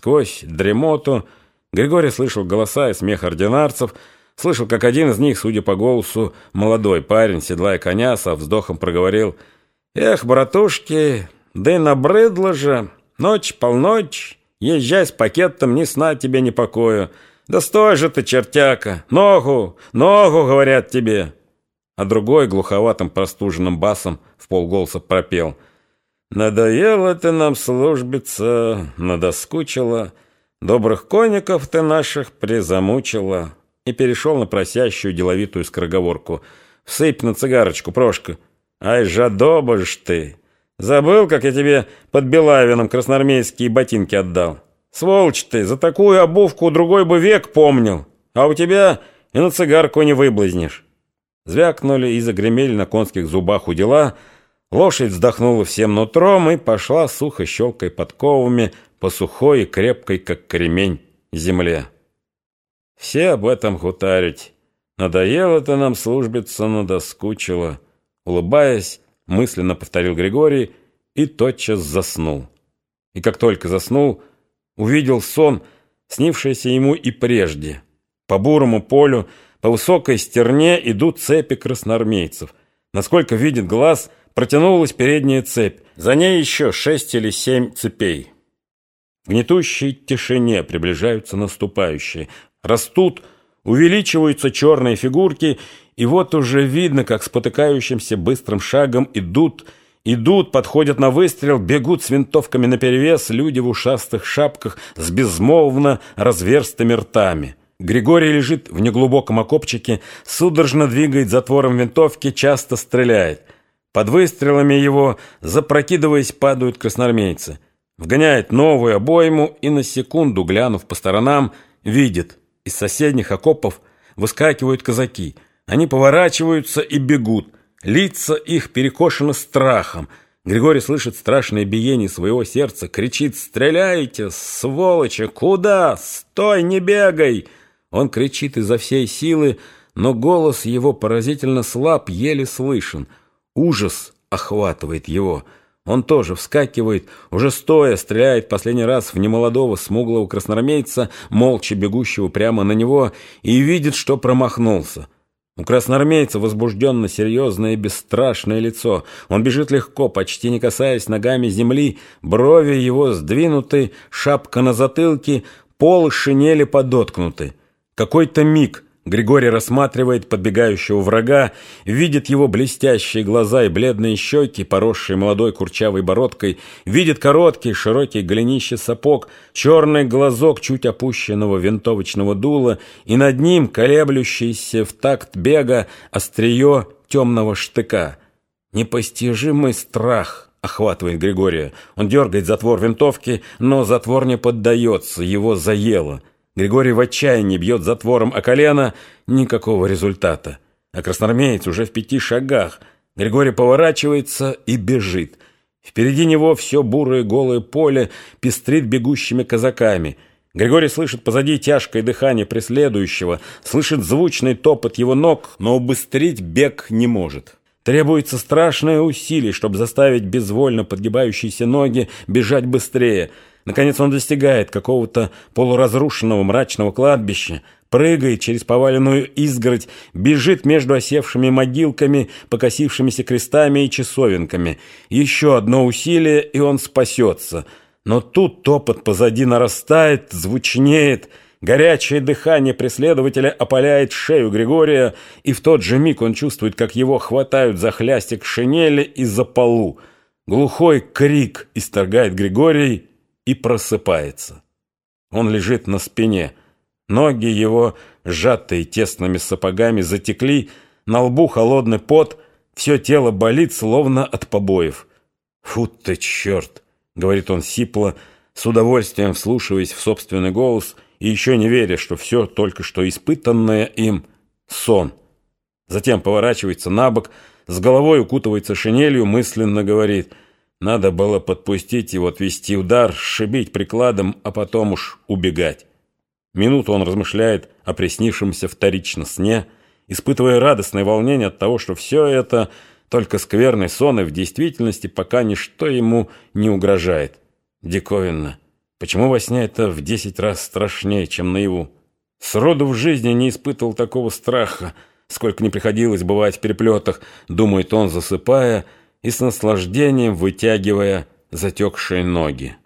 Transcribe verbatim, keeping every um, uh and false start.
Сквозь дремоту Григорий слышал голоса и смех ординарцев, слышал, как один из них, судя по голосу, молодой парень, седлая коня, со вздохом проговорил: «Эх, братушки, да и набрыдло же, ночь, полночь, езжай с пакетом, ни сна тебе, ни покоя. Да стой же ты, чертяка, ногу, ногу, говорят тебе». А другой глуховатым простуженным басом в полголоса пропел: «Надоело ты нам службица, надоскучила, добрых конников ты наших призамучила». И перешел на просящую деловитую скороговорку: «Всыпь на цигарочку, Прошка». «Ай, жадоба ж ты! Забыл, как я тебе под Белавином красноармейские ботинки отдал? Сволочь ты, за такую обувку другой бы век помнил, а у тебя и на цигарку не выблазнешь». Звякнули и загремели на конских зубах удила, лошадь вздохнула всем нутром и пошла, сухо щелкая подковами, по сухой и крепкой, как кремень, земле. Все об этом хутарить. Надоело-то нам службиться, надоскучило. Улыбаясь, мысленно повторил Григорий и тотчас заснул. И как только заснул, увидел сон, снившийся ему и прежде. По бурому полю, по высокой стерне идут цепи красноармейцев. Насколько видит глаз, протянулась передняя цепь. За ней еще шесть или семь цепей. В гнетущей тишине приближаются наступающие. Растут, увеличиваются черные фигурки, и вот уже видно, как спотыкающимся быстрым шагом идут, идут, подходят на выстрел, бегут с винтовками наперевес люди в ушастых шапках с безмолвно разверстыми ртами. Григорий лежит в неглубоком окопчике, судорожно двигает затвором винтовки, часто стреляет. Под выстрелами его, запрокидываясь, падают красноармейцы. Вгоняет новую обойму и, на секунду глянув по сторонам, видит: из соседних окопов выскакивают казаки. Они поворачиваются и бегут. Лица их перекошены страхом. Григорий слышит страшное биение своего сердца, кричит: «Стреляйте, сволочи! Куда? Стой, не бегай!» Он кричит изо всей силы, но голос его поразительно слаб, еле слышен. Ужас охватывает его. Он тоже вскакивает, уже стоя, стреляет последний раз в немолодого смуглого красноармейца, молча бегущего прямо на него, и видит, что промахнулся. У красноармейца возбужденно серьезное и бесстрашное лицо. Он бежит легко, почти не касаясь ногами земли, брови его сдвинуты, шапка на затылке, полы шинели подоткнуты. Какой-то миг Григорий рассматривает подбегающего врага, видит его блестящие глаза и бледные щеки, поросшие молодой курчавой бородкой, видит короткий широкий голенище сапог, черный глазок чуть опущенного винтовочного дула и над ним колеблющийся в такт бега острие темного штыка. Непостижимый страх охватывает Григория. Он дергает затвор винтовки, но затвор не поддается, его заело. Григорий в отчаянии бьет затвором о колено, никакого результата. А красноармеец уже в пяти шагах. Григорий поворачивается и бежит. Впереди него все бурое голое поле пестрит бегущими казаками. Григорий слышит позади тяжкое дыхание преследующего, слышит звучный топот его ног, но убыстрить бег не может. Требуется страшное усилие, чтобы заставить безвольно подгибающиеся ноги бежать быстрее. Наконец он достигает какого-то полуразрушенного мрачного кладбища, прыгает через поваленную изгородь, бежит между осевшими могилками, покосившимися крестами и часовенками. Еще одно усилие, и он спасется. Но тут топот позади нарастает, звучнеет, горячее дыхание преследователя опаляет шею Григория, и в тот же миг он чувствует, как его хватают за хлястик шинели и за полу. Глухой крик исторгает Григорий и просыпается. Он лежит на спине. Ноги его, сжатые тесными сапогами, затекли, на лбу холодный пот, все тело болит, словно от побоев. «Фу ты, черт!» — говорит он сипло, с удовольствием вслушиваясь в собственный голос и еще не веря, что все только что испытанное им — сон. Затем поворачивается на бок, с головой укутывается шинелью, мысленно говорит: надо было подпустить его, отвести удар, сшибить прикладом, а потом уж убегать. Минуту он размышляет о приснившемся вторично сне, испытывая радостное волнение от того, что все это только скверный сон, и в действительности пока ничто ему не угрожает. Диковинно. Почему во сне это в десять раз страшнее, чем наяву? Сроду в жизни не испытывал такого страха, сколько не приходилось бывать в переплетах, думает он, засыпая и с наслаждением вытягивая затекшие ноги.